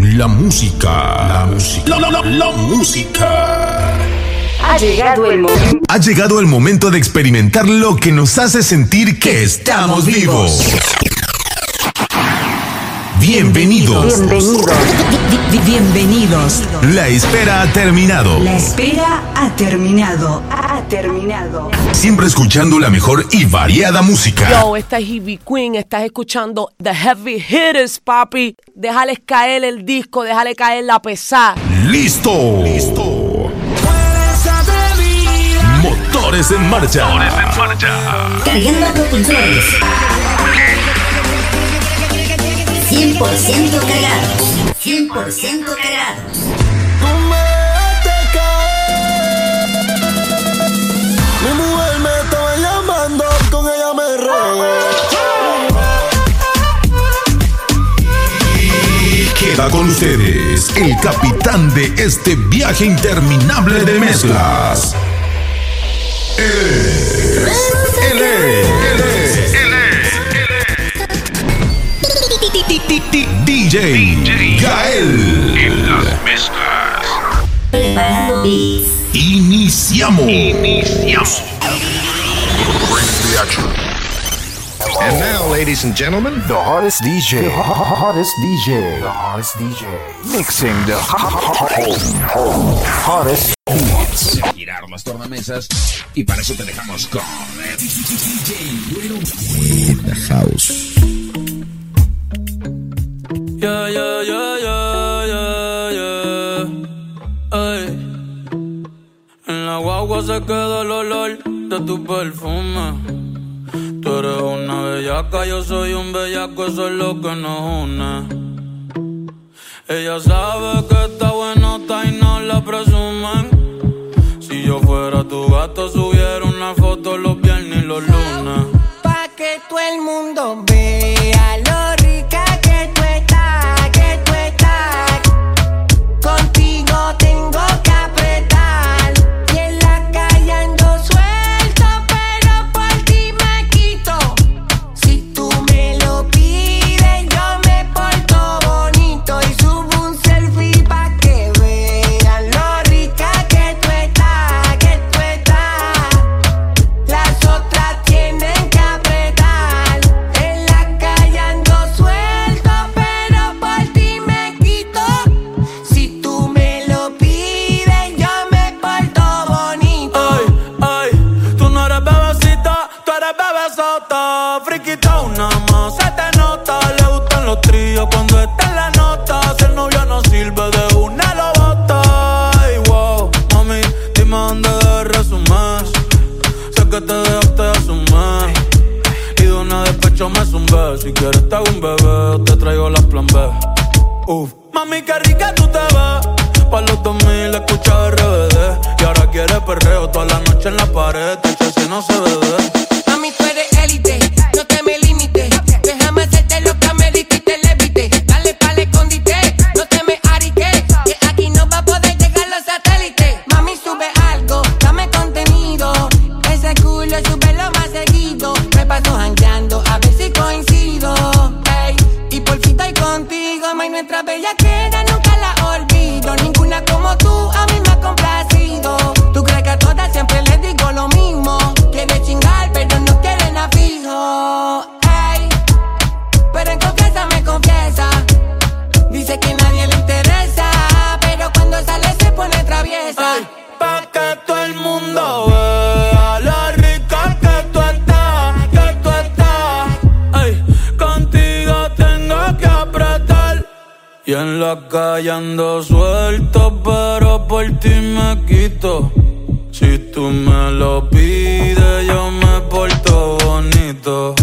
La música. La música. Ha llegado el momento de experimentar lo que nos hace sentir que estamos vivos. Bienvenidos. La espera ha terminado. Siempre escuchando la mejor y variada música. Yo, esta es Ivy Queen, estás escuchando The Heavy Hitters, papi. Déjales caer el disco, déjale caer la pesada. ¡Listo! Motores en marcha. Cargando propulsores. 100% cargados. 100% cargados. Tú me dejaste caer. Mi mujer me estaba llamando, con ella me regué. Queda con ustedes el capitán de este viaje interminable de mezclas. Él es DJ Gael. En las mezclas. Preparando beats. Iniciamos. And now, ladies and gentlemen, The hottest DJ. The hottest DJ. Mixing the hottest beats. Girar las tornamesas y para eso te dejamos con DJ Güero in the house. Yeah. Ay. En la guagua se queda el olor de tu perfume. Tú eres una bellaca, yo soy un bellaco, eso es lo que nos une. Ella sabe que está buenota y no la presumen. Si yo fuera tu gato, subiera una foto los viernes y los lunes. Pa' que todo el mundo vea lo rica que tú estás, que tú estás. Contigo tengo que apretar. Y en la calle ando suelto, pero por ti me quito. Si tú me lo pides, yo me porto bonito. Y subo un selfie pa' que vean lo rica que tú estás, que tú estás. Las otras tienen que apretar. En la calle ando suelto, pero por ti me quito. Si tú me lo pides, yo me porto bonito. Ay, tú no eres bebecita, tú eres bebesota. Friquita una más, se te nota. Le gustan los tríos cuando está en la nota. Si el novio no sirve, de una lo bota. Ay, wow, mami, dime dónde debes resumir. Sé que te dejaste de asumir. Y de una despecho me zumbé. Si quieres te hago un bebé, te traigo las plan B. Mami, qué rica tú te ves. Pa' los 2000 escucha RBD. Y ahora quiere perreo toda la noche en la pared. Que si no se ve. Mami, tú eres élite, no te me limites. Déjame hacerte lo que amerita y te levite. Dale pa'l escondite, no te me ariques. Que aquí no va a poder llegar los satélites. Mami, sube algo, dame contenido. Ese culo súbelo más seguido. Me paso jangueando, a ver si coincido. Ey, y por fin estoy contigo. May, nuestra bellaquera nunca la olvido. Ninguna como tú a mí me ha complacido. Tú crees que a todas siempre les digo lo mismo. Quiere chingar, pero no quiere nada fijo. Ey, pero en confianza me confiesa. Dice que nadie le interesa, pero cuando sale se pone traviesa. Ay, pa' que todo el mundo vea lo rica que tú estás, que tú estás. Ay, contigo tengo que apretar. Y en la calle ando suelto, pero por ti me quito. Si tú me lo pides, yo me porto bonito.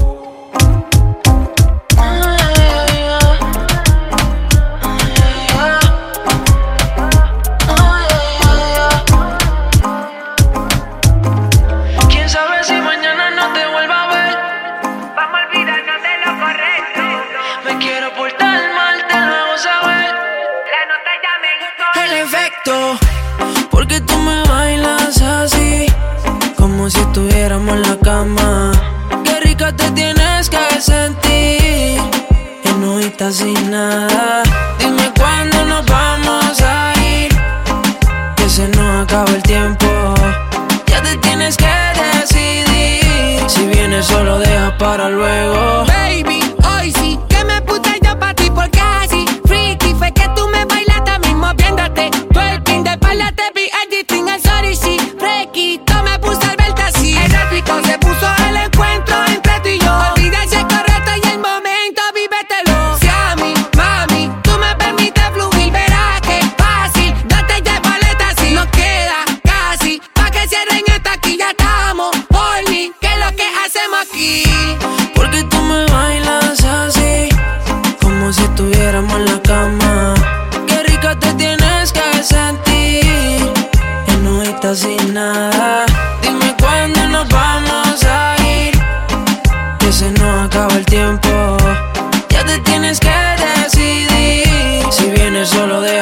¿Quién sabe si mañana no te vuelva a ver? Vamos a olvidarnos de lo correcto. Me quiero portar mal, te lo hago saber. La nota ya me gustó. El efecto, Porque tú me bailas así, como si estuviéramos en la cama. Qué rica te tienes que sentir, en no estás sin nada. Dime cuándo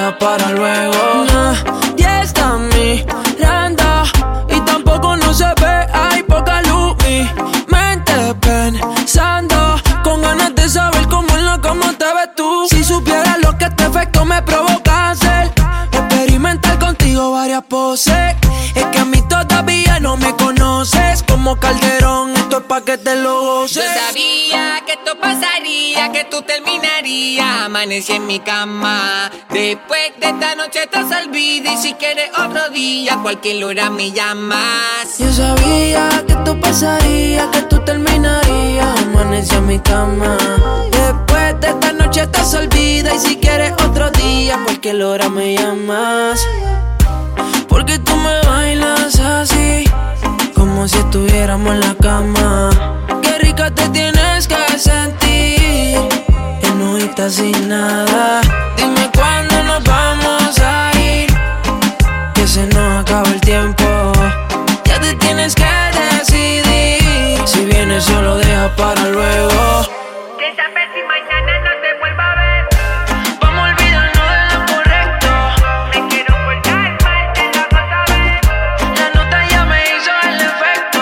dejas para luego. Nadie está mirando y tampoco no se ve, hay poca luz. Mi mente pensando, con ganas de saber cómo en la cama te ves tú. Si supieras lo que este efecto me provoca hacer, experimentar contigo varias poses. Es que a mí todavía no me conoces, como Calderón, esto es pa' que te lo goces. Yo sabía que esto pasaría, que tú terminarías. Amanecí en mi cama. Después de esta noche estás olvida, y si quieres otro día, cualquier hora me llamas. Yo sabía que esto pasaría, que tú terminarías. Amanecí en mi cama. Después de esta noche estás olvida, y si quieres otro día, cualquier hora me llamas. Porque tú me bailas así, como si estuviéramos en la cama. Qué rica te tienes que sentir, enojita sin nada. Dime cuándo nos vamos a ir, que se nos acaba el tiempo. Ya te tienes que decidir, si vienes solo deja para luego. ¿Qué sabes si mañana no te vuelva a ver? Vamos a olvidarnos de lo correcto. Me quiero volver mal, te lo hago saber. La nota ya me hizo el efecto.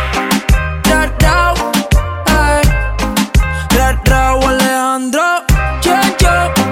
Rao, Alejandro. Chencho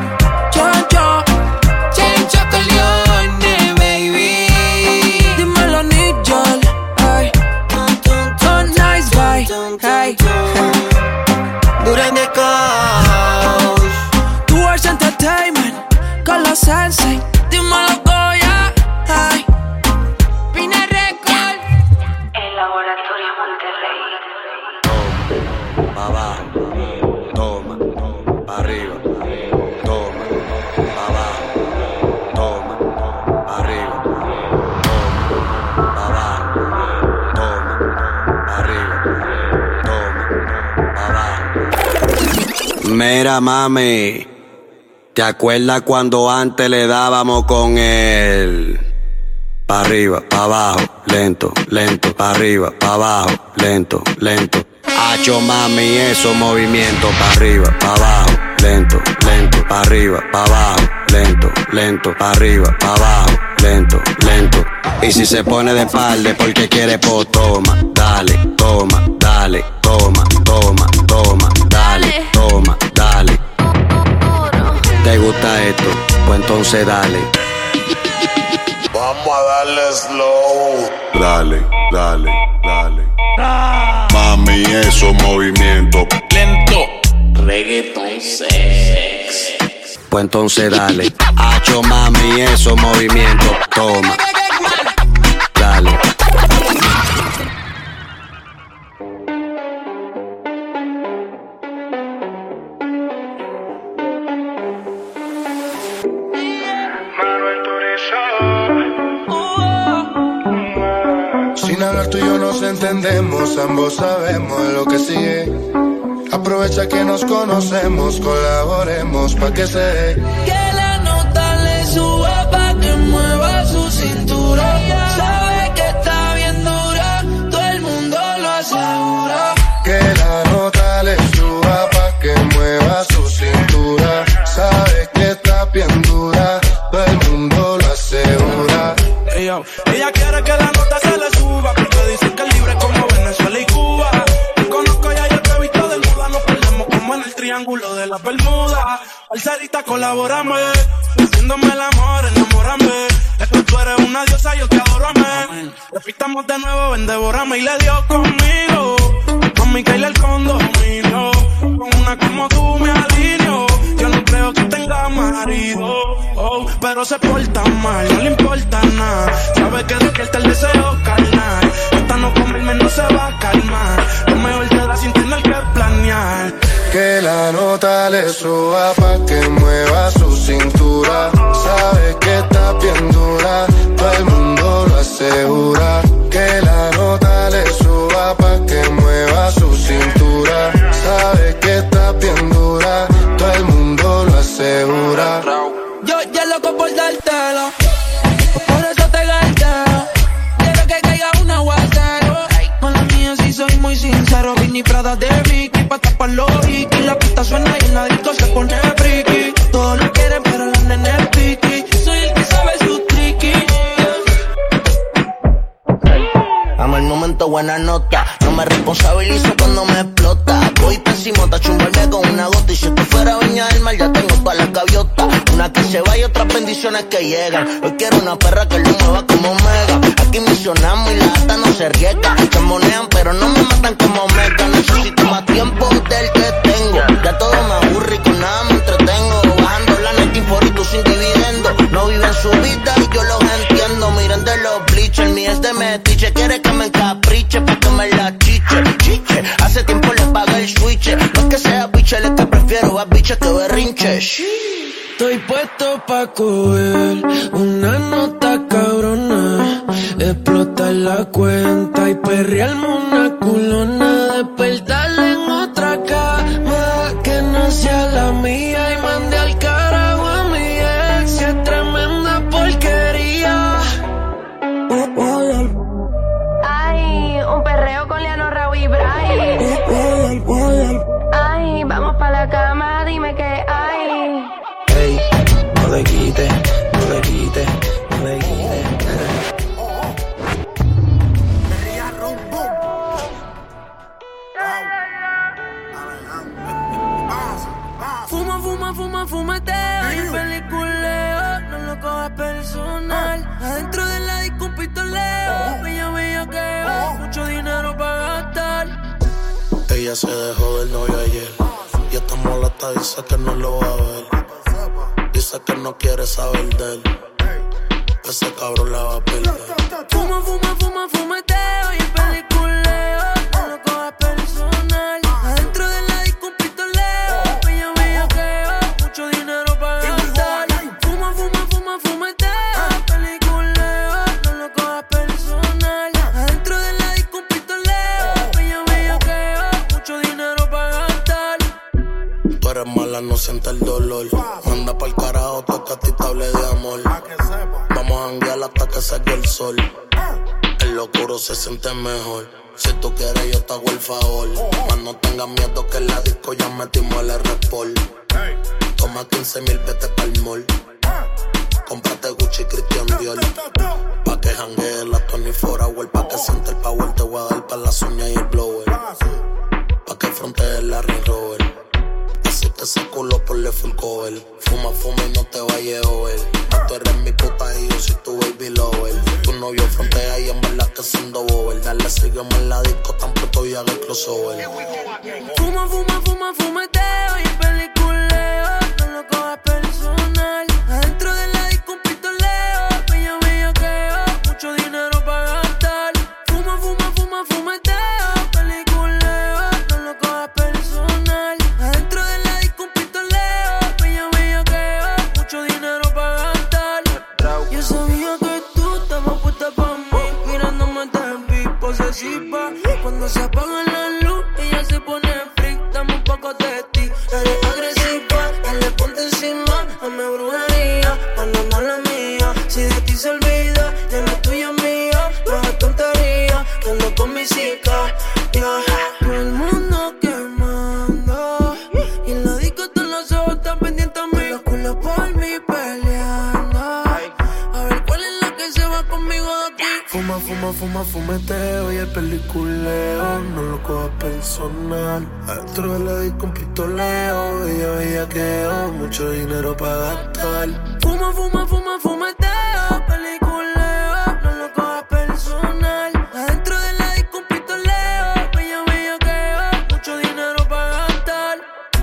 Corleone, baby. Dímelo, Nigel. Ay. Oh, nice boy. Hey. Duran de Coach. Tours Entertainment. Con los Sensei. Dímelo, Goya. Ay. Pina Record. El Laboratorio Monterrey. Pa' abajo, toma, pa' arriba, toma, pa' abajo, toma, pa' arriba, toma, pa' abajo, toma, pa' arriba, toma, pa' abajo. Mira, mami, ¿te acuerdas cuando antes le dábamos con él? Pa' arriba, pa' abajo, lento, lento, pa' arriba, pa' abajo, lento, lento. Hacho, mami, esos movimientos pa' arriba, pa' abajo, lento, lento, pa' arriba, pa' abajo, lento, lento, pa' arriba, pa' abajo, lento, lento. Y si se pone de espalda porque quiere, pues toma, dale, toma, dale, toma, toma, toma, dale, toma, dale. ¿Te gusta esto? Pues entonces dale. Vamos a darle slow. Dale, dale, dale. Mami, esos movimientos Lento. Reggaeton sex. Pues entonces dale. Hacho, mami, esos movimientos. Toma. Dale. Sin hablar tú y yo nos entendemos, ambos sabemos lo que sigue. Aprovecha que nos conocemos, colaboremos pa' que se dé. Que la nota le suba pa' que mueva su cintura. Sabe que está bien dura, todo el mundo lo asegura. Que la nota le suba pa' que mueva su cintura. Sabe que está bien dura, todo el mundo lo asegura. Ella quiere que la nota se le suba, porque dicen que es libre como Venezuela y Cuba. Te conozco ya, yo te he visto desnuda, nos perdemos como en el triángulo de las Bermudas. Parcerita, colabórame, haciéndome el amor, enamórame. Es que tú eres una diosa, yo te adoro, amén. Repitamos de nuevo, ven, devórame, y le dio conmigo. Con Micael el condominio, con una como tú me alineo. Yo no creo que tenga marido, oh, pero se porta mal, no le importa nada. Sabe que despierta el deseo carnal. Hasta no comerme no se va a calmar. Lo mejor te da sin tener que planear. Que la nota le suba pa' que mueva su cintura. Sabe que está bien dura, todo el mundo lo asegura. Que la nota le suba pa' que mueva su cintura. Sabe que está bien dura, todo el mundo lo asegura. Yo ya loco por dártelo, por eso te galteo. Quiero que caiga un aguacero. Con la mía sí soy muy sincero. Vinny Prada de Mickey pa' tapar los Ricky. La pista suena y el ladrito se pone friki. Todos lo quieren pero la nena es piqui. buena nota. No me responsabilizo cuando me explota. Voy pésimo, ta chumbarme con una gota. Y si esto fuera Viña del Mar, ya tengo todas las gaviotas. Una que se va y otras bendiciones que llegan. Hoy quiero una perra que lo mueva como Mega. Aquí misionamos y la ata no se riega. Chambonean pero no me matan como Mega. Necesito más tiempo del que tengo. Ya todo me aburre y con nada me entretengo. Bajando la net por y tú sin dividendo. No viven su vida y yo los entiendo. Miren de los bleachers, mi es de metiche. Quiere que me encapriche pa' que me la chiche. Chiche, hace tiempo le pagué el switch. No es que sea biche, es que prefiero a biche que berrinche. Estoy puesto pa' coger una nota cabrona, explotar la cuenta y perrearme una culona, despertarle en otra cama que no sea la mía y mandé al carajo a mi ex, es tremenda porquería. Ay, un perreo con Leano, Raúl y Bray. Ay, vamos pa' la cama, dime que hay. Ey, no le quite, no le quite, no le quite. Fuma, fuma, fuma, fumeteo y peliculeo, no lo cojas personal. Adentro de la disco un pistoleo, bella, bella que mucho dinero para gastar. Ella se dejó del novio ayer y está molesta, dice que no lo va a ver. Dice que no quiere saber de él. Ese cabrón la va a perder. Fuma, fuma, fuma, fumeteo y peliculeo, no lo cojas personal. Adentro de la disco un pistoleo, bella, bella que mucho dinero para gastar. Fuma, fuma, fuma, fumeteo, peliculeo, no lo cojas personal. Adentro de la disco un pistoleo, bella, bella que mucho dinero para gastar. Tú eres mala, no sientes el dolor. Manda pa'l carajo, toca a ti te hable de amor. Vamos a janguear hasta que saque el sol. El oscuro se siente mejor. Si tú quieres yo te hago el favor. Mas no tengas miedo que en la disco ya metimos el R-Sport. Toma 15,000, vete pa'l mall. Cómprate Gucci, Christian Dior. Pa' que janguee la 24 hour. Pa' que siente el power, te voy a dar pa' las uñas y el blower. Pa' que frontee la Range Rover. Así que ese culo ponle full cover. Fuma, fuma y no te vayas a ver. Tú eres mi puta y yo soy tu baby lover. Tu novio frontea y en verdad que siendo bober. Dale, sígueme en la disco, tan pronto y haga el crossover. Fuma, fuma, fuma, fumeteo y peliculeo, no lo cojas personal. Adentro de la disco un pistoleo, bella, bella que mucho dinero para gastar. Fuma, fuma, fuma, fumeteo, peliculeo, no lo cojas personal. Adentro de la disco un pistoleo, bella, bella que mucho dinero para gastar. Yo sabía que tú estabas puesta pa' mí, mirándome de vi posesiva. Cuando se apaga la luz, ella se pone freak, dame un poco de ti. Eres agresiva, dale ponte encima, dame brujería, cuando no la mía. Si de ti se olvida, ya no es tuya mía. No es tontería, que ando con mi chica, yeah. Todo el mundo quemando y en la disco todos los ojos están pendientes a mí. Los culos por mí peleando, a ver cuál es la que se va conmigo de aquí. Fuma, fuma, fuma, fumeteo y el peliculeo, no lo cojas personal. Adentro de la disco un pistoleo, bella, bella que mucho dinero para gastar. Fuma, fuma, fuma, fumeteo, peliculeo, no lo cojas personal. Adentro de la disco un pistoleo, bella, bella que mucho dinero para gastar.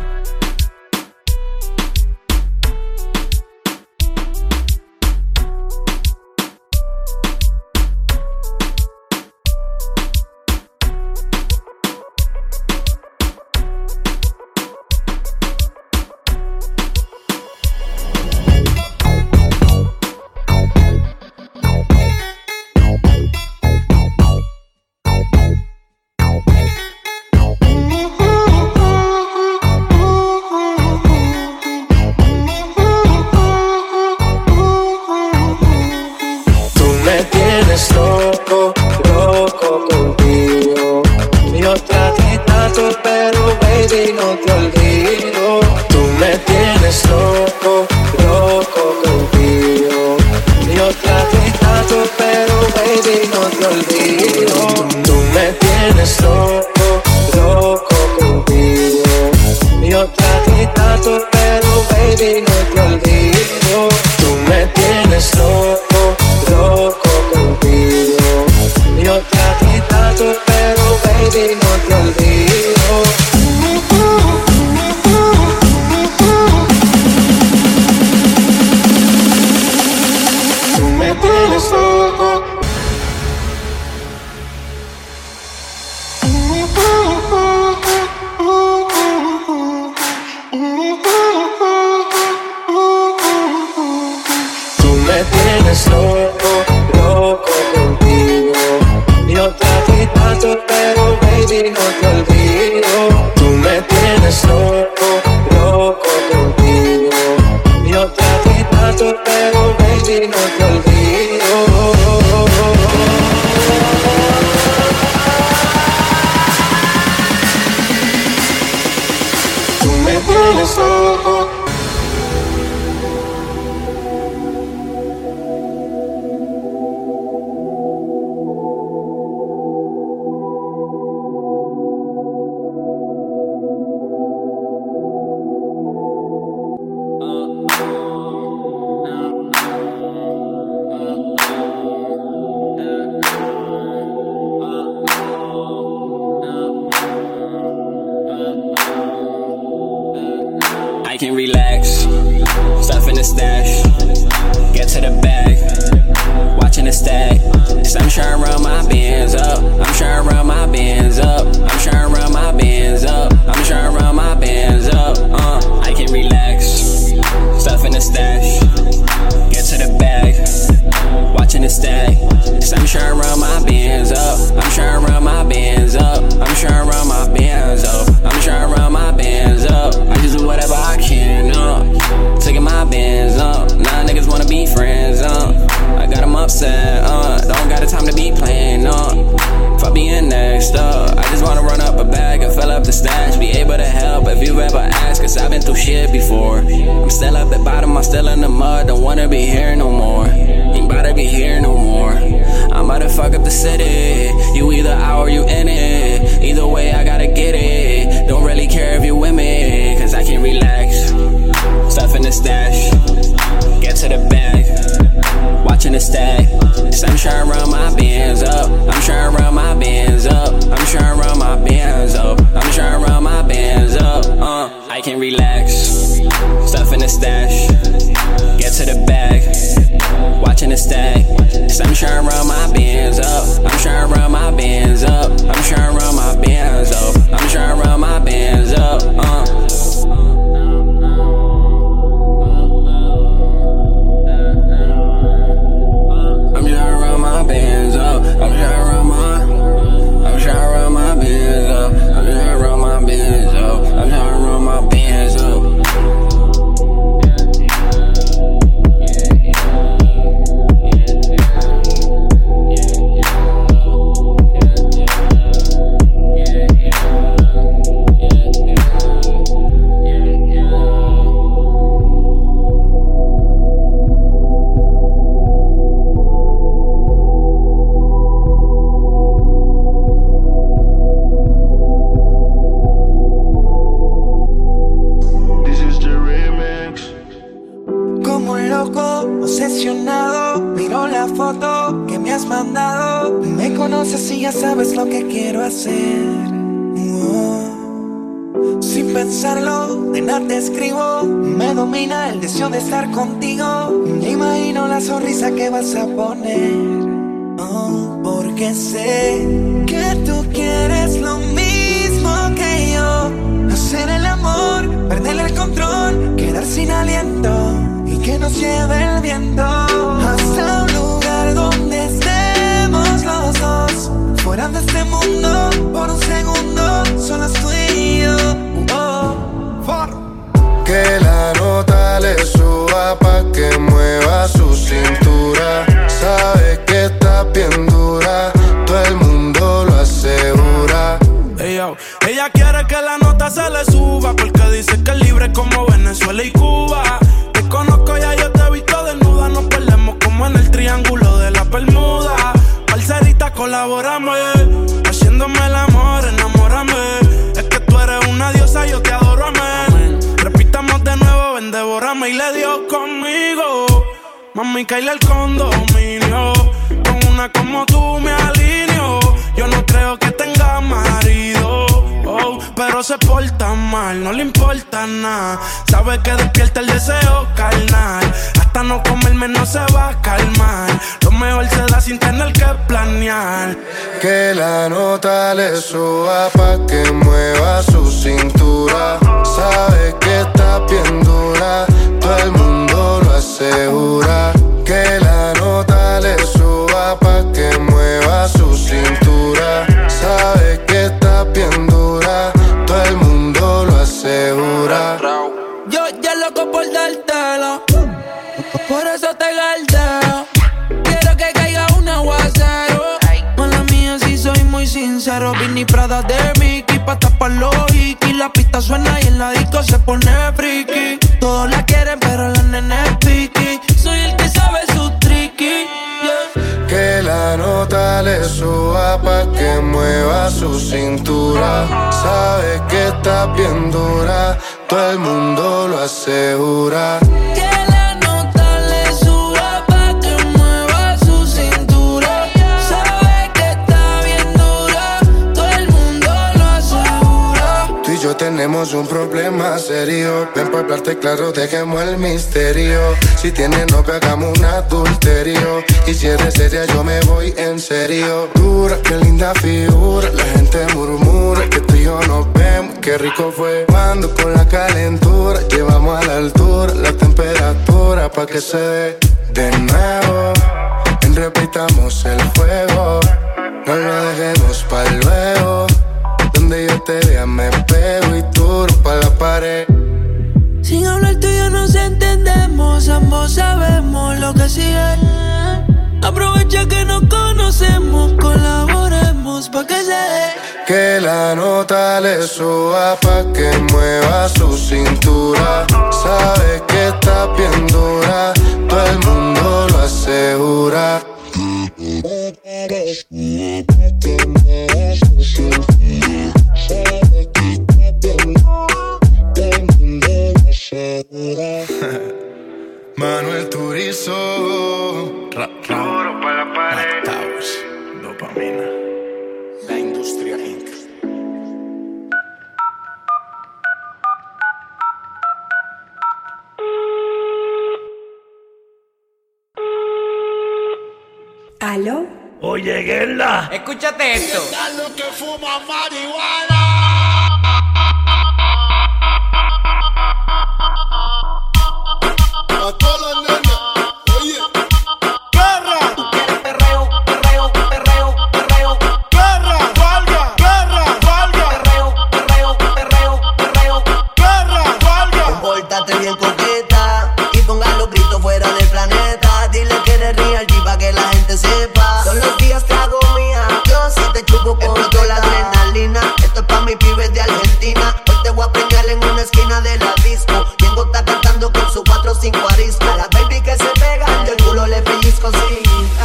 Loco, loco contigo. Yo traté tanto, pero baby no te olvido. Tú me tienes loco, loco contigo. Yo traté tanto, pero baby no te olvido. Tú me tienes loco, loco contigo. Yo traté tanto, pero baby no te olvido. Tú me tienes loco, loco contigo. Yo traté tanto, pero baby no te olvido. Tú me tienes loco. Tú me tienes loco, loco contigo. Yo traté tanto, pero baby no te olvido. Tú me tienes loco, loco contigo. Yo traté tanto, pero baby no te olvido. Tú me tienes loco. I can relax, stuff in the stash, get to the bag, watching the stack. So I'm trying to run my bands up, I'm trying to run my bands up, I'm trying to run my bands up, I'm trying to run my bands up. I can relax, stuff in the stash, get to the bag, watching the stack. So I'm trying to run my bands up, I'm trying to run my bands up, I'm trying to run my bands up, I'm trying to run my bands up. I just do whatever I can, taking my bands up. Nah, niggas wanna be friends, I got them upset, don't got the time to be playing, fuck being next up. I just wanna run up a bag and fill up the stash, be able to help if you've ever asked, cause I've been through shit before. I'm still up at bottom, I'm still in the mud, don't wanna be here no more. Ain't about to be here no more. I'm about to fuck up the city. You either out or you in it. Either way, I gotta get it. Don't really care if you with me, cause I can relax. Stuff in the stash, get to the bag, watching the stack. So I'm trying to run my bands up, I'm trying to run my bands up, I'm trying to run my bands up, I'm trying to run my bands up. I can relax. Stuff in the stash, get to the bag, watching the stack. So I'm trying to run my bands up, I'm trying to run my bands up, I'm trying to run my bands up, I'm trying to run my bands up. I'm trying to run my bands up, I'm trying to run my bands up, I'm trying to run my bands up, I'm trying to run my bands up. Obsesionado, miro la foto que me has mandado. Me conoces y ya sabes lo que quiero hacer. Sin pensarlo, de nada te escribo. Me domina el deseo de estar contigo. Me imagino la sonrisa que vas a poner. Porque sé que tú quieres lo mismo que yo. Hacer el amor, perder el control, quedar sin aliento y que nos lleve el viento hasta un lugar donde estemos los dos, fuera de este mundo por un segundo, solo tú y yo. Que la nota le suba pa' que mueva su cintura. Sabe que está bien dura, todo el mundo lo asegura. Ella quiere que la nota se le suba porque dice que es libre como Venezuela y Cuba. Te conozco, ya yo te he visto desnuda. Nos perdemos como en el triángulo de la Bermuda. Parcerita, colaboramos, haciéndome el amor conmigo. Mami, caile al condominio. Con una como tú me alineo. Yo no creo que tenga marido, oh, pero se porta mal, no le importa nada. Sabe que despierta el deseo carnal. Hasta no comerme no se va a calmar. Lo mejor se da sin tener que planear. Que la nota le suba pa' que mueva su cintura. Sabe que está bien dura, todo el mundo lo asegura. Que la nota le suba pa' que mueva su cintura. Sabe que está bien dura, todo el mundo lo asegura. Yo ya loco por dártelo, por eso te galdeo. Quiero que caiga un aguacero. Mala mía, si soy muy sincero. Vinny Prada de Mickey, pa' tapar los hikis. La pista suena y en la disco se pone friki. Todos la quieren, pero la nena es piqui. Soy el que sabe su tricky, yeah. Que la nota le suba pa' que mueva su cintura. Sabe que está bien dura, todo el mundo lo asegura. Que la nota le suba pa' que mueva su cintura. Sabe que está bien dura, todo el mundo lo asegura. Tú y yo tenemos un problema serio. Ven pa' hablarte claro, dejemos el misterio. Si tienes novio, hagamos un adulterio. Y si eres seria, yo me voy en serio. Dura, qué linda figura. La gente murmura que tú y yo nos vemos. Qué rico fue cuando con la calentura llevamos a la altura la temperatura pa' que se dé de nuevo. Repitamos el juego, no lo dejemos pa' luego. Donde yo te vea me pego y tú pa' la pared. Sin hablar tú y yo nos entendemos, ambos sabemos lo que sigue. Aprovecha que nos conocemos, colaboremos pa' que se dé. Que la nota le suba pa' que mueva su cintura. Sabe que está bien dura, todo el mundo lo asegura. Manuel Turizo, Duro para la pared. Dopamina. La industria Inc. ¿Aló? Oye, Gerda. Escúchate esto. Lo que fuma marihuana. A todas las nenas, oye. ¡Guerra! Perreo, perreo, perreo, perreo. ¡Guerra! ¡Valga! ¡Guerra! ¡Valga! Perreo, perreo, perreo, perreo. ¡Guerra! ¡Valga! Compórtate bien coqueta y ponga los gritos fuera del planeta. Dile que eres real G pa' que la gente sepa. Todos los días trago mía, yo sí te chupo con toda la adrenalina. Esto es pa' mis pibes de Argentina. Hoy te voy a preñar en una esquina de la disco. Yengo está cantando con su 4 o 5 arisco. A la baby que se pega, yo el culo le pellizco, sí.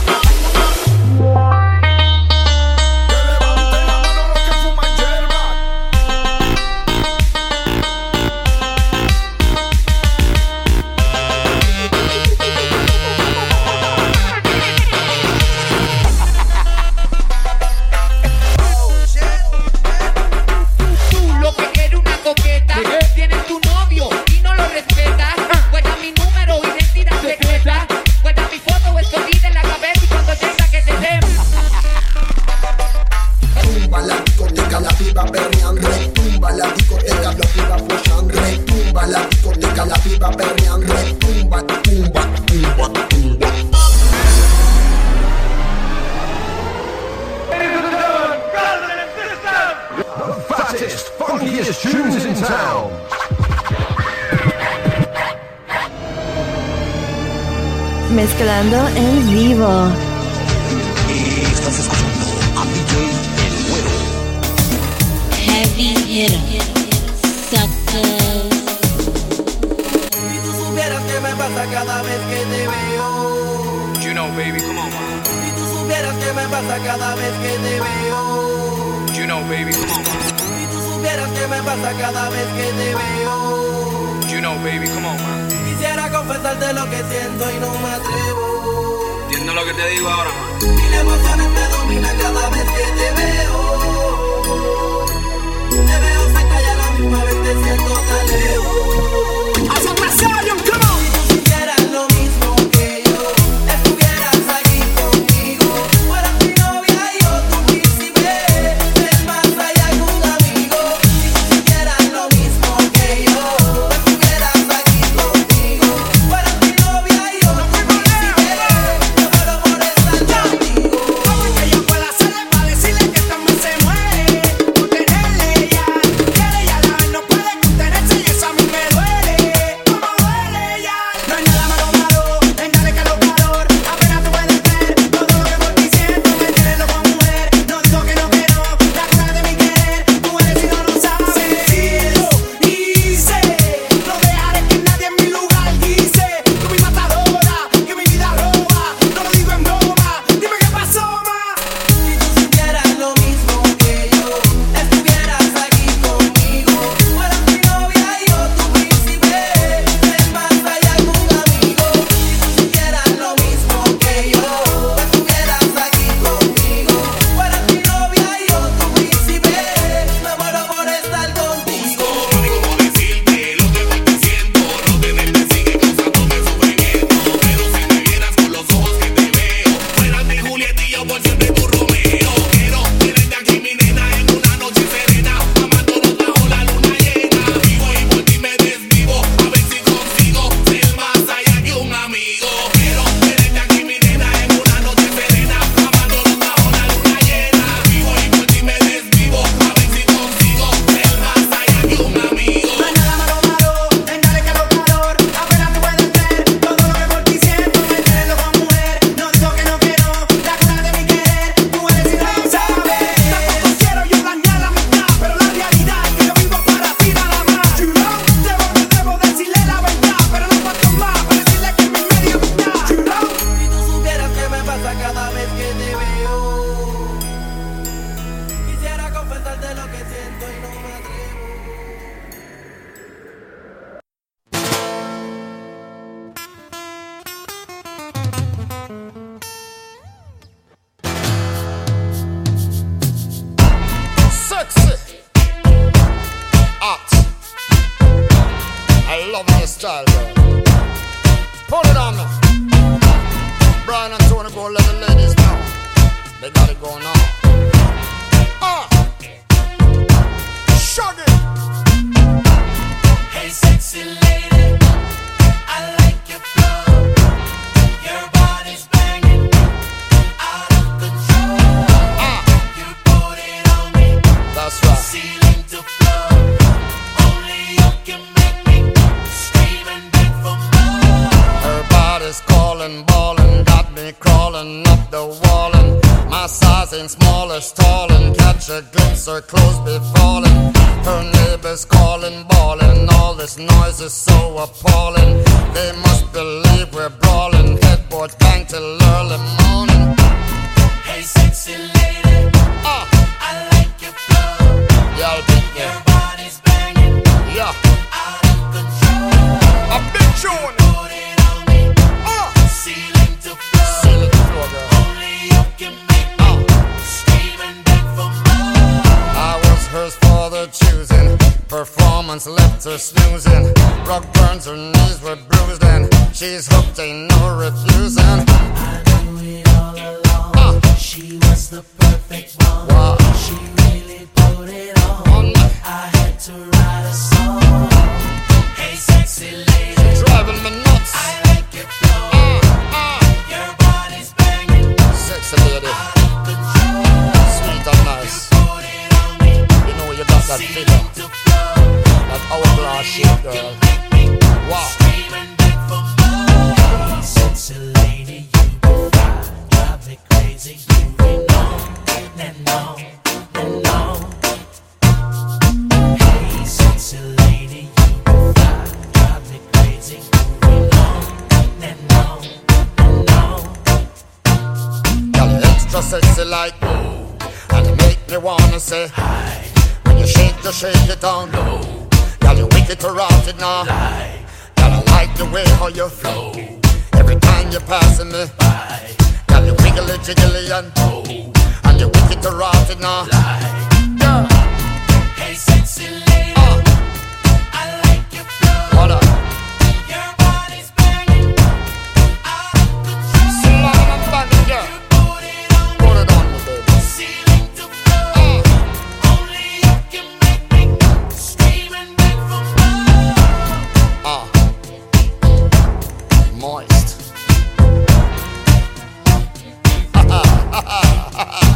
Tienes tu novio y no lo respetas. Guarda mi número, identidad secreta. Guarda mi foto escondida en la cabeza y cuando llega que te den. Tumba la discoteca, la piba perreando. Tumba la discoteca, la piba follando. Tumba la discoteca, la piba perreando. Tumba, tumba, tumba, tumba. The fattest, funkiest tunes in town. Mezclando en vivo. Y estás escuchando a DJ El Güero. Heavy hitter, suckers. Si tú supieras qué me pasa cada vez que te veo. You know, baby, come on. Si tú supieras qué me pasa cada vez que te veo. You know, baby, come on. Si tú supieras qué me pasa cada vez que te veo. You know, baby, come on, man. Quisiera confesarte lo que siento y no me atrevo. ¿Entiendes lo que te digo ahora, man? Y las emociones me dominan cada vez que te veo. Te veo cerca y a la misma vez te siento tan lejos. ¡Hacia presión, come on! Si tú sintieras lo mismo que yo, estuvieras aquí conmigo. Fueras mi novia y yo tu príncipe, ser más allá que un amigo. Si tú sintieras lo mismo que yo, estuvieras aquí conmigo. Fueras mi novia y yo tu príncipe, me muero por estar contigo. ¿Cómo es que yo puedo hacerle para decirle que esta mujer se muere? Por tenerle ya, quiere ya la vez no puede contenerse y eso a mí me duele. ¿Cómo duele ya? No hay nada malo en darle calor. Apenas tú puedes ver todo lo que por ti siento. Me tienes loco, mujer. No digo que no, la cura de mi querer. Tú eres y no lo sabes. Sí, lo hice. No dejaré que nadie en mi lugar dice. Tú mi matadora, que mi vida roba. No lo digo en broma. Dime qué pasó, ma. Si tú sintieras lo mismo que yo, estuvieras aquí conmigo. Fueras mi novia y yo tu príncipe, ser más allá que un amigo. Si tú sintieras lo mismo que yo, estuvieras aquí conmigo. Fueras mi novia y yo tu príncipe, me muero por estar contigo. Cómo decirte lo que hoy te siento, no tenerte sigue causándome sufrimiento. Pero si me vieras con los ojos que te veo, fueras mi Julieta y yo por siempre tu Romeo. Quiero tenerte aquí mi nena en una noche serena, amándonos bajo la luna llena. Vivo y por ti me desvivo, a ver si consigo ser más allá que un amigo. Quiero tenerte aquí mi nena en una noche serena, amándonos bajo la luna llena. Vivo y por ti me desvivo, a ver si consigo ser más allá que un amigo. No hay nada malo en darle calor. Apenas tú puedes ver todo lo que por ti siento. Me tienes loco, mujer. No digo que no, la cura de mi querer. Tú eres y no lo sabes. Tampoco quiero yo dañar la amistad, pero la realidad es que yo vivo para ti nada más. You know, debo decirle la verdad, pero no cuanto más para decirle que mi media amistad. You know. Si tú supieras qué me pasa cada vez que te veo, quisiera confesarte lo que siento y no me atrevo. Sexy, hot. I love my style, girl. Put it on me. Brian and Tony, go let the ladies know. They got it going on. Shug it. Hey sexy lady, I like your flow. Your body's banging, out of control. You put it on me, That's right. ceiling to floor. Only you can make me scream and beg for more. Her body's calling, ballin', got me crawling up the wall. And my size ain't small as tall, and catch a glimpse, her clothes be falling. Her neighbors calling, bawling, all this noise is so appalling. They must believe we're brawling, headboard bang till early morning. Hey sexy lady, I like your flow. Yeah, I'll beat you. Your body's banging, Yeah, out of control. a big tune. Put it on me, ceiling to floor. Ceiling to floor, girl. Only you can make me scream and beg for more. I was hers for the choosing. Performance left her snoozing. Rock burns, her knees were bruised, and she's hooked, ain't no refusing. I knew it all along. She was the perfect one. Wow. She really put it on. I had to write a song. Hey sexy lady, Driving me nuts. I like your flow. Your body's banging, Sexy lady, out of control. sweet and nice. Put it on me, You know you got that figure, ceiling to floor. that hourglass shape, girl. Wow. Scream and beg for more. Hey sexy lady, you can fly, drive me crazy. You ain't on and on and on. Hey sexy lady, you can fly, drive me crazy. You ain't on and on and on. Girl, you extra sexy like and you make me wanna say hi. When you shake it down low. Girl, you wicked to rot it now. Girl, I like the way how you flow. Every time you're passing me by, got you wiggly jiggly and oh, and you wicked to rot it now. Yeah. Hey sexy lady, I like your flow. Hold on. Your body's burning out of control. Slam and bang it, yeah. Put it on me, baby. Ceiling to floor, only you can make me scream and beg for more. Moist. Ha ha ha ha ha.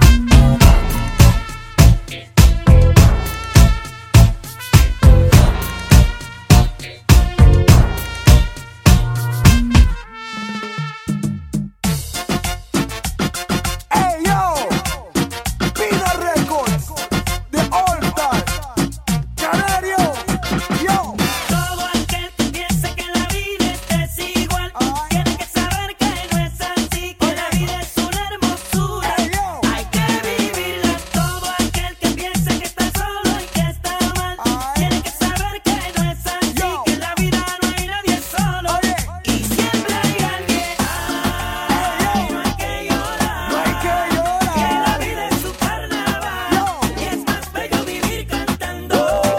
Hey yo, Pina Records, The All Stars, Canario, yo. Todo aquel que piense que la vida es desigual tiene que saber que no es así, que la vida es una hermosura. Hay que vivirla. Todo aquel que piense que está solo y que está mal tiene que saber que no es así, que en la vida no hay nadie solo y siempre hay alguien. No hay que llorar, que la vida es su carnaval y es más bello vivir cantando.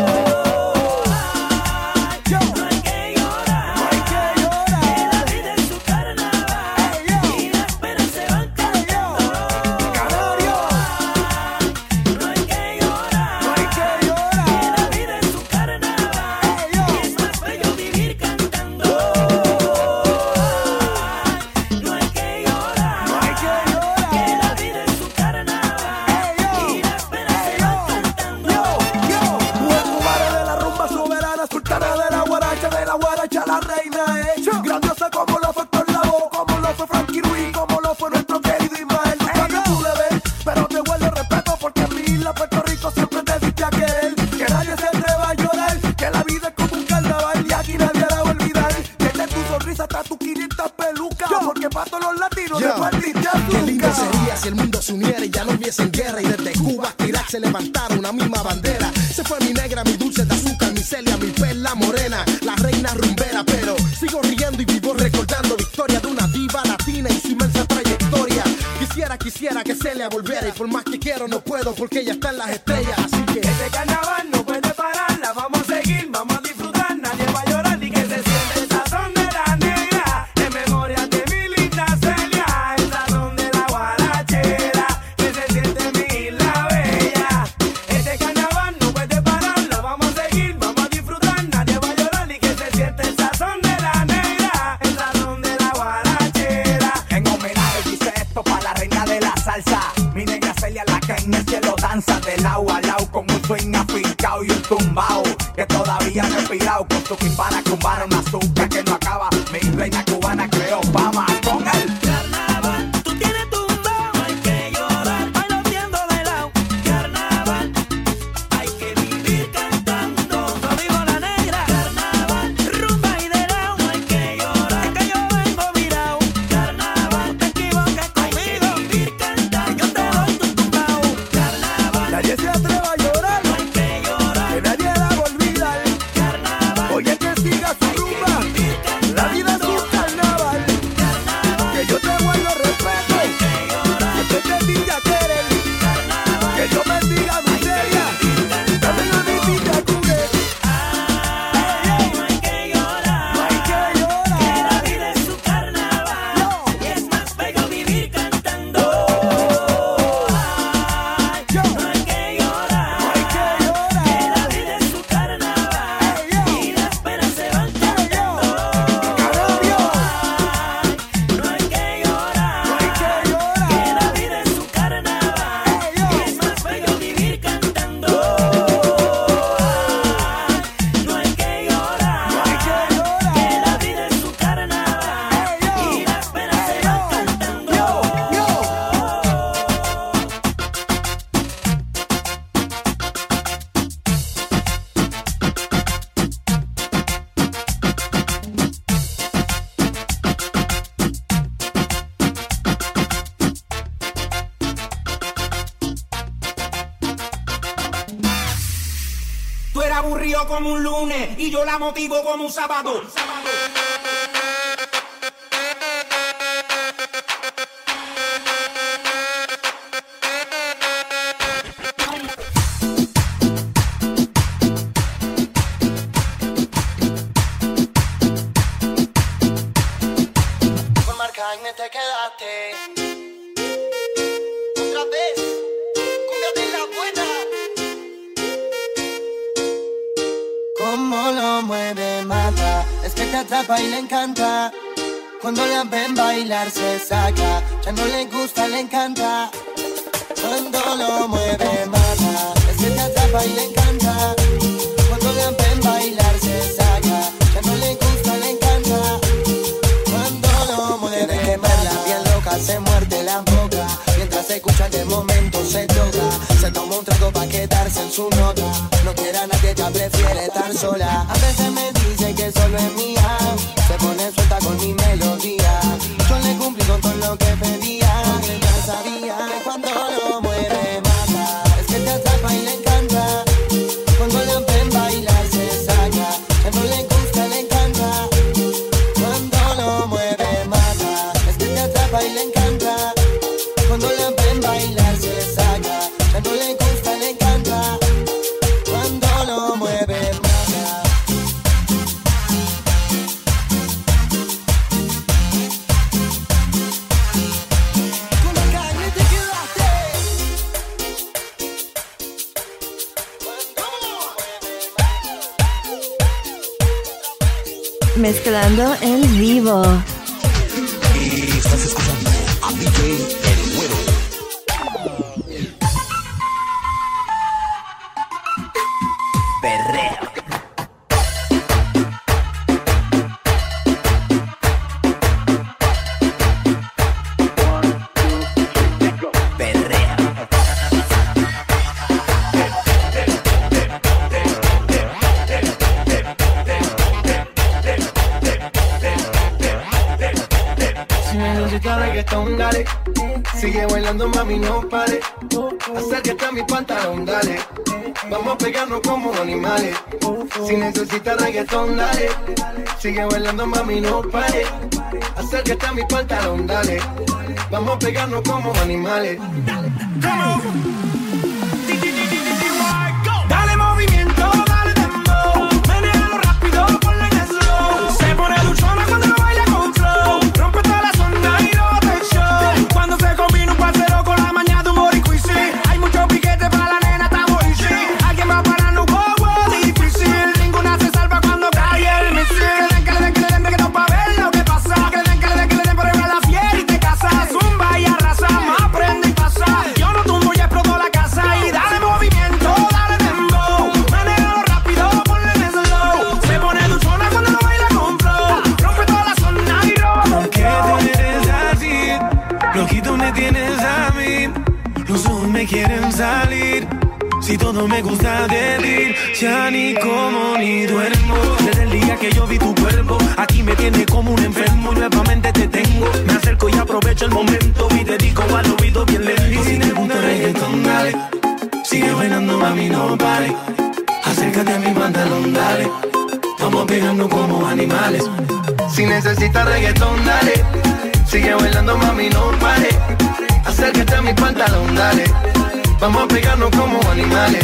No hay que llorar, que la vida es su carnaval y las penas se van cantando. No hay que llorar, que la vida es su carnaval y es más bello vivir cantando. No hay que llorar, que la vida es su carnaval y las penas se van cantando. Madre de la rumba soberana, sultana de la guaracha, la reina es grandiosa como lo fue Héctor Lavoe, como lo fue Frankie Ruiz, como lo fue nuestro querido Ismael. Nunca que tú le ves, pero te guardo respeto porque a mi isla Puerto Rico siempre te diste a querer. Que nadie se atreva a llorar, que la vida es como un carnaval y aquí nadie la va a olvidar. Desde tu sonrisa hasta tus 500 pelucas, porque para todos los latinos te partiste Qué lindo azúcar. sería si el mundo se uniera y ya no hubiesen guerra y desde Cuba hasta Irak se levantara una misma bandera. Se fue mi negra, mi dulce de azúcar, mi Celia, mi perla morena, la reina rumbera, pero sigo riendo y vivo recordando la historia de una diva latina y su inmensa trayectoria. Quisiera que Celia volviera y por más que quiero no puedo porque ella está en las estrellas, así que Este carnaval no puede parar, la vamos a seguir, vamos a disfrutar, nadie va a llorar ni que se siente el sazón de la negra, en memoria de mi linda Celia, el sazón de la guarachera, que se siente mi isla bella. Este carnaval no puede parar, la vamos a seguir, vamos a disfrutar, nadie va a llorar ni que se siente el sazón de la negra, el sazón de la guarachera. En homenaje dice esto para la reina de la salsa, mi negra Celia, la que en el cielo danza de lado a lado con un swing afincao y un tumbao que todavía respirado con su quimbana cubana, una azúcar que no acaba. Mi reina cubana creó fama con el Carnaval, tú tienes tumbao, no hay que llorar, bailo viendo de lado. Carnaval, hay que vivir cantando, lo digo la negra. Carnaval, rumba y de lado, no hay que llorar, es que yo vengo virado. Carnaval, te equivocas conmigo, vivir cantando, yo te doy tu tumbao. Carnaval, Nadie se atreva a llorar, no hay que llorar. que nadie la va a olvidar. Carnaval, Oye, que siga su rumba, la vida es un carnaval, que yo te guardo respeto, que te diga querer, que yo bendiga mi Celia, también a mi tita Cugue. no hay que llorar, que la vida es su carnaval y es más bello vivir cantando. No hay que llorar, que la vida es su carnaval y las penas se van cantando. No hay que llorar, que la vida es su carnaval y es más bello vivir cantando. No hay que llorar, que la vida es su carnaval y las penas se van cantando. Tú eras aburrido como un lunes y yo la motivo como un sábado. caña te quedaste. Otra vez, cúmbiate la buena. Como lo mueve mata, es que te atrapa y le encanta. Cuando la ven bailar se saca, ya no le gusta, le encanta. Cuando lo mueve mata, es que te atrapa y le encanta. Cuando la ven bailar se saca, ya no le gusta, le encanta. Cuando lo mueve mata, bien loca, se muerde la boca. Mientras se escucha de momento se toca. Se toma un trago pa' quedarse en su nota. No quiere a nadie, ya prefiere estar sola. A veces me dice que solo es mía. Se pone suelta con mi melodía. Yo le cumplí con todo lo que pedía. Que ya sabía que cuando lo mueve mata, es que te atrapa y le encanta. Cuando la ven bailar se saca, ya no le gusta, le encanta. Cuando lo mueve mata, es que te atrapa y le encanta. Cuando la ven bailar se saca, ya no le gusta, le encanta. Cuando lo mueve mata. Mezclando en vivo. Y estás escuchando a DJ El Güero. Perreo. Reggaetón, dale. Sigue bailando, mami, no pare. Acércate a mi pantalón, dale. Vamos a pegarnos como animales. Si necesitas reggaetón, dale. Sigue bailando, mami, no pare. Acércate a mi pantalón, dale. Vamos a pegarnos como animales. Dale movimiento, dale dembow. Menéalo rápido, ponle en slow. Se pone luchona cuando lo baila con flow. Rompe toda la zona y no te show. Cuando se combina un parcero con la mañana de un boricuisi. Hay mucho piquete para la nena, está borichi. Alguien va parando, wow, difícil. Ninguna se salva cuando cae el misil. Que le den reggaetón pa' ver lo que pasa. Que le den por arriba la fiera y te casa. Zumba y arrasa, más prende y pasa. Yo no tumbo y exploto la casa. Y dale movimiento, dale dembow. Manéjalo rápido, ponle en slow. Se pone luchona cuando lo baila con flow. Rompe toda la zona y roba. ¿Por qué te eres así? Loquito me tienes a mí. Los ojos me quieren salir. Si todo me gusta de ti, ya ni como ni duermo. Desde el día que yo vi tu cuerpo, aquí me tiene como un enfermo. Nuevamente te tengo, me acerco y aprovecho el momento. Y te digo al oído bien lejos. Si te gusta reggaetón, dale. Sigue bailando, mami, no pare. Acércate a mi pantalón, dale. Vamos a pegarnos como animales. Si necesitas reggaetón, dale. Sigue bailando, mami, no pare. Acércate a mi pantalón, dale. Vamos a pegarnos como animales.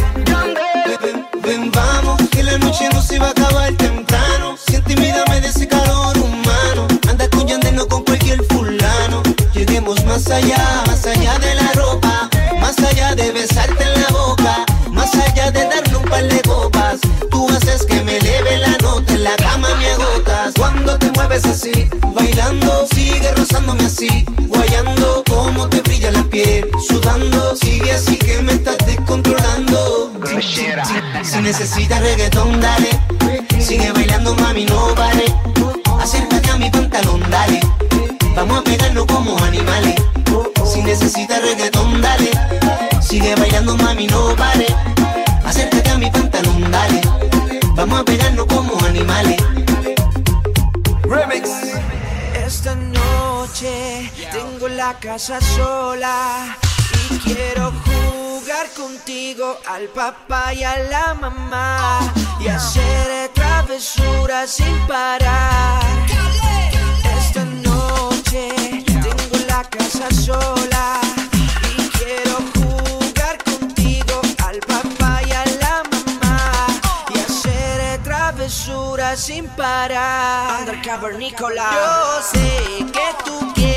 Ven, vamos, que la noche no se va a acabar temprano. Siente y mírame de ese calor humano. Anda con Yandel, no con cualquier fulano. Lleguemos más allá de la ropa. Más allá de besarte en la boca. Más allá de darle un par de copas. Tú haces que me eleve la nota. En la cama me agotas. Cuando te mueves así, bailando, sigue rozándome así. Guayando, como te brilla la piel. Sudando, sigue así que me estás descontrolando. Si necesitas reggaetón, dale. Sigue bailando, mami, no vale. Acércate a mi pantalón, dale. Vamos a pegarnos como animales. Si necesitas reggaetón, dale. Sigue bailando, mami, no vale. Acércate a mi pantalón, dale. Vamos a pegarnos como animales. Remix. Esta noche tengo la casa sola y quiero jugar contigo al papá y a la mamá y hacer travesuras sin parar. Esta noche tengo la casa sola y quiero jugar contigo al papá y a la mamá y hacer travesuras sin parar. Undercover Nicolás. Yo sé que tú quieres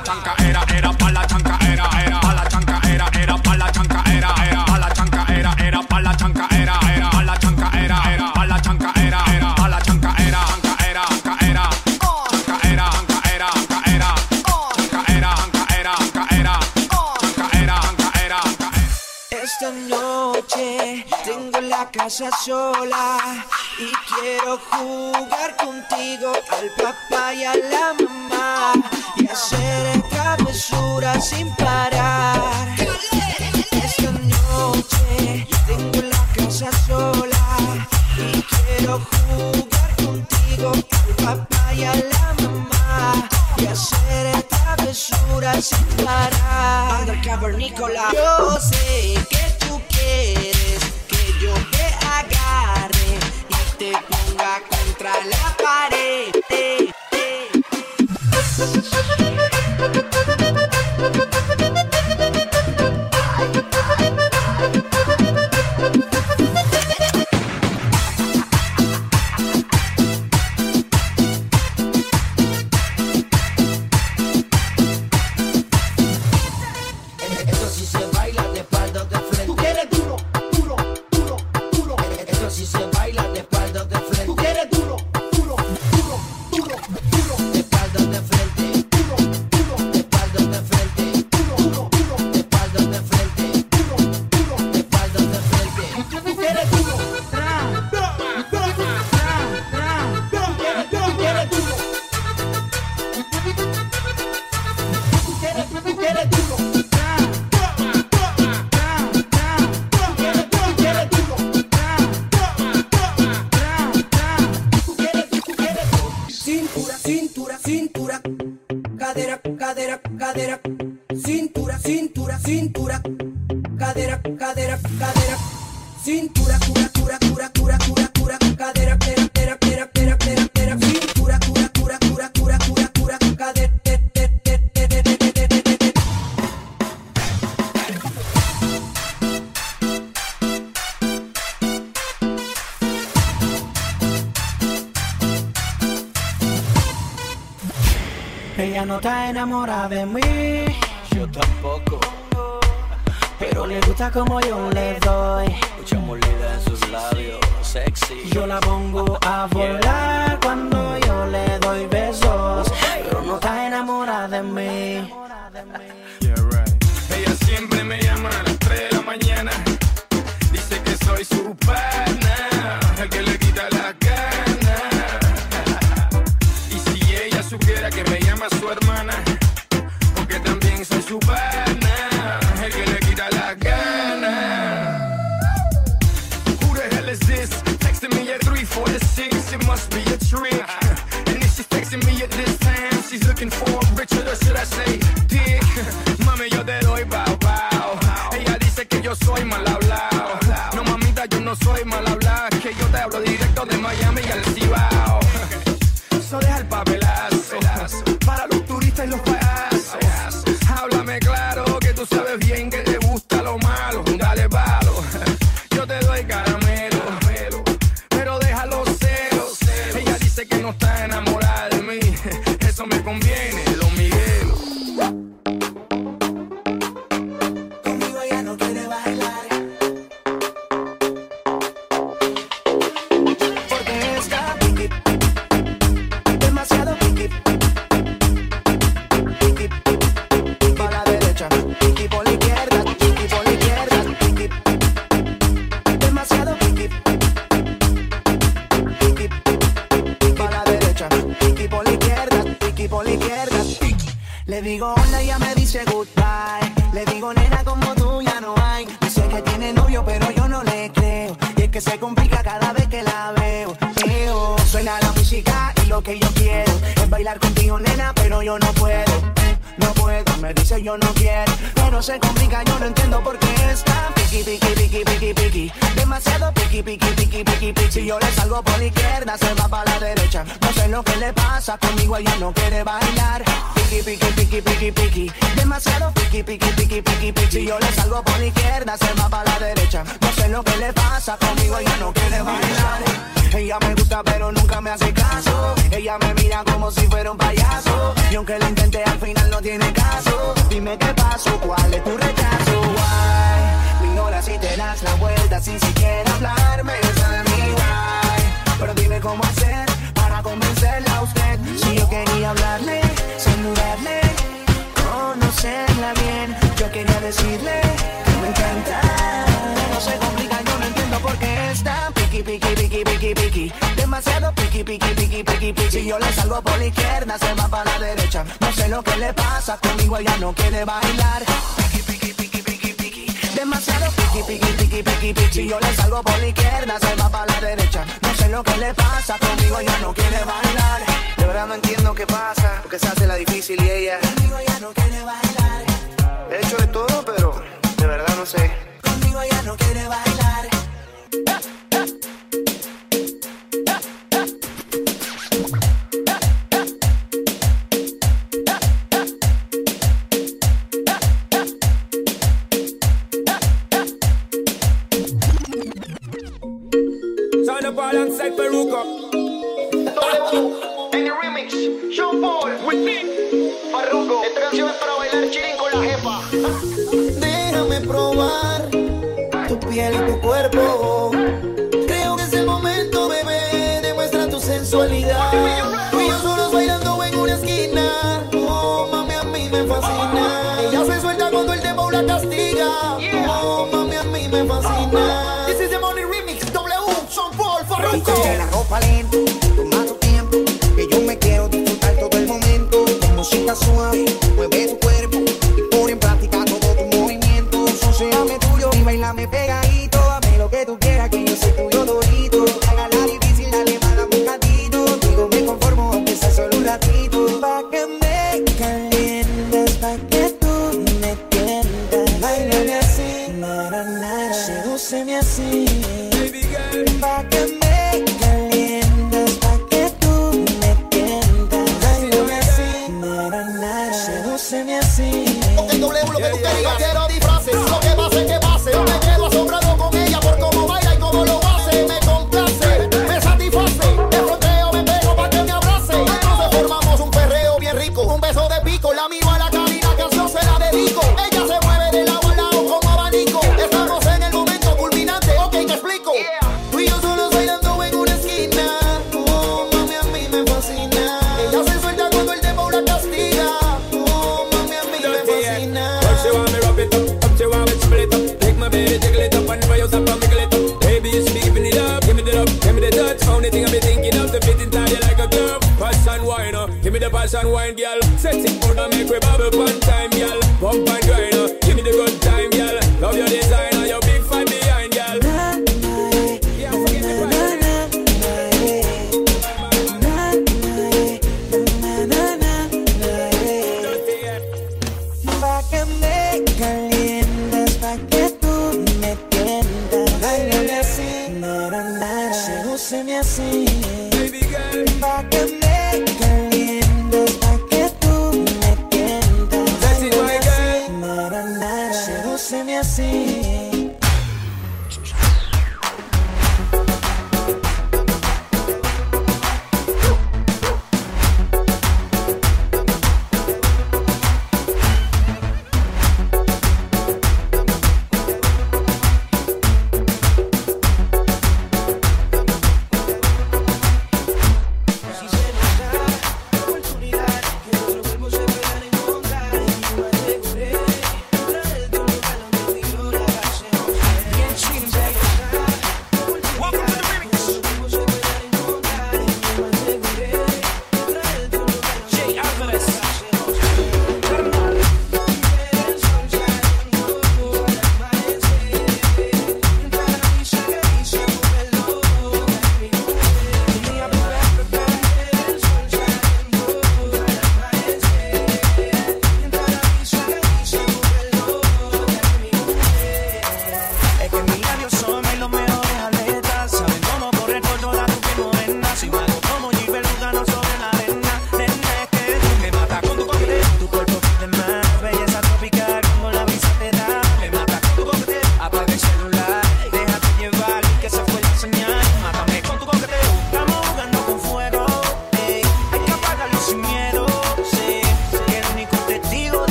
la chancaera, era pa' la chancaera, era pa' la chancaera, era pa' la chancaera, era pa' la chancaera, era pa' la chancaera, era pa' la chancaera, era pa' la chancaera, era pa' la chancaera, chancaera, chancaera, chancaera, chancaera, chancaera, chancaera, chancaera, chancaera, chancaera, chancaera. Esta noche tengo la casa sola y quiero jugar contigo al papá y a la mamá y hacer travesuras sin parar. Esta noche tengo la casa sola y quiero jugar contigo al papá y a la mamá y hacer travesuras sin parar. Under cavernícola. Yo sé que tú quieres que yo te agarre y te ponga contra la pared. Eso sí se baila de espalda de frente. Tú quieres duro, duro, duro, duro. Eso sí se baila de espalda de frente. Tú quieres duro, duro, duro, duro, duro. De espalda de frente. Duro, duro. De espalda de frente. Duro, duro. De espalda de frente. Duro, duro. De espalda de frente. Tú quieres duro. Tú quieres duro. Tú quieres duro. Cintura, cintura, cintura, cadera, cadera, cadera, cintura, cintura, cintura, cadera, cadera, cadera, cintura, cura, cura, cura, cura, cura, cura, cadera, cadera, cadera, cadera, cadera, cadera, cintura, cura, cura, cura, cura, cura, cura, cadera. Ella no está enamorada de mí, Yo tampoco. pero le gusta como yo le doy. Mucha molida en sus labios, sexy. Yo la pongo a volar cuando yo le doy besos, pero no está enamorada de mí. Ella siempre me llama a las 3 de la mañana. Dice que soy su pana, el que le quita la gana. Y si ella supiera que me llama su hermana, porque también soy su pana, el que le quita la gana. Who the hell is this? Texting me at 3:46, it must be a trick. And if she's texting me at this time, she's looking for a Richard, or should I say dick? Mami, yo te doy bow bow. Ella dice que yo soy mal hablado. No, mamita, yo no soy mal hablado, que yo te hablo directo de Miami y al Cibao. So deja el papelazo para los turistas y los payasos. Háblame claro, que tú sabes bien que te gusta lo malo. Dale palo, yo te doy caramelo, pero deja los celos. Ella dice que no está enamorada de mí, eso me conviene, Don Miguel. Conmigo ella no quiere bailar, porque está piqui, demasiado piqui, piqui, piqui pa' la derecha, piqui por la izquierda, piqui por la izquierda, piqui, demasiado piqui, piqui, piqui pa' la derecha, piqui por la izquierda, piqui por la izquierda, piqui. Le digo hola y ella me dice goodbye. Le digo nena, como tú ya no hay. Dice que tiene novio pero yo no le creo, y es que se complica cada vez que la veo. Suena la música y lo que yo quiero es bailar contigo nena, pero yo no puedo. No puedo, me dice yo no quiero, pero se complica, yo no entiendo por qué está piqui, piqui, piqui, piqui, piqui, demasiado piqui, piqui, piqui, piqui, piqui. Si yo le salgo por la izquierda, se va para la derecha. No sé lo que le pasa, conmigo ella no quiere bailar. Piqui, piqui, piqui, piqui, piqui, demasiado piqui, piqui, piqui, piqui, piqui. Si yo le salgo por la izquierda, se va para la derecha. No sé lo que le pasa, conmigo ella no quiere bailar. Ella me gusta pero nunca me hace caso. Ella me mira como si fuera un payaso. Y aunque lo intenté al final no tiene caso. Dime qué pasó, cuál es tu rechazo. Why? Me ignoras y te das la vuelta sin siquiera hablarme. Esa de mi why. Pero dime cómo hacer para convencerla a usted. Si yo quería hablarle, saludarle, conocerla bien. Yo quería decirle que me encanta. No se complica, yo no entiendo por qué está piqui, piqui, piqui, piqui, piqui. Demasiado piqui, piqui, piqui, piqui, piqui. Si yo le salgo por la izquierda, se va para la derecha. No sé lo que le pasa, conmigo ella no quiere bailar. Piqui, piqui, piqui, piqui, piqui. Demasiado piqui, piqui, piqui, piqui, piqui. Si yo le salgo por la izquierda, se va para la derecha. No sé lo que le pasa, conmigo ella no quiere bailar. De verdad no entiendo qué pasa, porque se hace la difícil y ella conmigo ella no quiere bailar. He hecho de todo, pero de verdad no sé. Conmigo ella no quiere bailar. Sound up alongside Peruca. En el remix, Sean Paul, Farruko. Esta canción es para bailar chilling con la jefa. Déjame probar tu piel y tu cuerpo. Creo que es el momento, bebé. Demuestra tu sensualidad. Tú y yo solos bailando en una esquina. Oh, mami, a mí me fascina. Ella se suelta cuando el dembow la castiga. Oh, mami, a mí me fascina. This is the Money Remix, W, Sean Paul, Farruko. Quítate la ropa lento, toma tu tiempo, que yo me quiero disfrutar todo el momento. Con música suave, mueve tu cuerpo y pon en práctica todo tu movimiento. Enséñame tuyo y bailame pegadito. Hazme lo que tú quieras, que yo soy tuyo todito. Haga la difícil, dale más, dame un gatito. Digo, me conformo, aunque sea solo un ratito. Pa' que me calientes, pa' que tú me tiendas. Báilame así, nara, nara. Sedúceme así, baby girl. Pa' que me calientes, pa' que tú me tiendas. Báilame así, nara, nara. Sedúceme así. Ok, W, lo que tú querías. No quiero disfraces, lo que pase, que pase. Yo me quedo asombrado con ella por cómo baila y cómo lo hace. Me complace, me satisface. De fronteo me pego pa' que me abrace. Entonces formamos un perreo bien rico. Un beso de pico, la miro a la cabina, canción se la dedico. Ella se mueve de lado a lado como abanico. Estamos en el momento culminante, ok, te explico. Tú y yo solos bailando en una esquina. Oh, mami, a mí me fascina. Ella se suelta cuando el dembow la castiga. Oh, mami, a mí me fascina. She want me wrap it up, she want me split it up. Take my baby, jiggle it up, and fire up and wiggle it up. Baby, you should be giving it up, give me the love, give me the touch. Only thing I be thinking of, to fit inside you like a glove. Passion wine, give me the passion wine, girl. Sexy food and make we bubble one time, girl. Pump and grind, give me the good time, girl. Love your design, your big fan behind, girl. Yeah, forget the price. Pa' que me calientes, pa' que tú me tiendas. Báilame así, nara, nara. Sedúceme así, baby girl. Pa' que me calientes, pa' que tú me tiendas. Báilame así, nara, nara.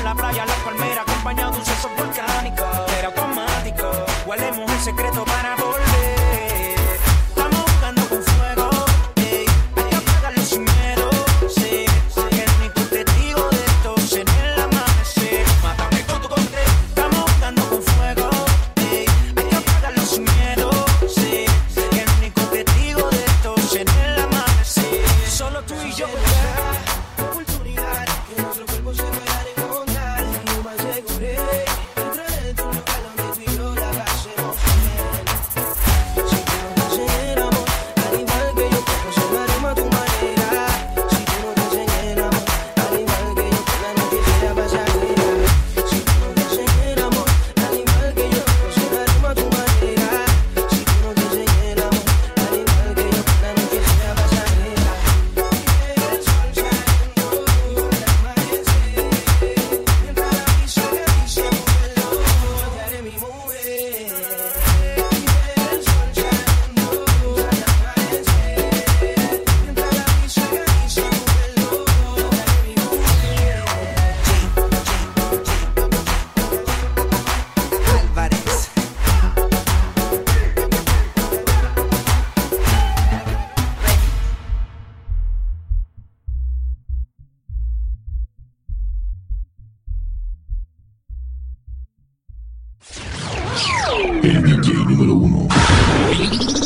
la playa, la palmera, acompañado de un suceso volcánico. Era automático, guardemos el secreto para volver. Estamos jugando con fuego, ey, hay que apagarlo sin miedo, sí. El único testigo de esto será el amanecer. Mátame con tu condena. Estamos jugando con fuego, ey, hay que apagarlo sin miedo, sí. El único testigo de esto será el amanecer. Solo tú y yo, oportunidad que nuestro cuerpo se pueda encontrar. Y yo más seguro entrar en tu local donde tú y yo la pasemos bien. Si tú no te enseñas el amor, al igual que yo, conservaremos a tu manera. Si tú no te enseñas el amor, al igual que yo, la noche será pasajera. Si tú no te enseñas el amor, al igual que yo, conservaremos a tu manera. Si tú no te enseñas el amor, al igual que yo, la noche será pasajera. El sol saliendo al amanecer, mientras la brisa acaricia tu pelo, te haré mi mujer. El sol saliendo al amanecer, mientras la brisa acaricia tu pelo, te haré mi mujer. Álvarez. El DJ número 1.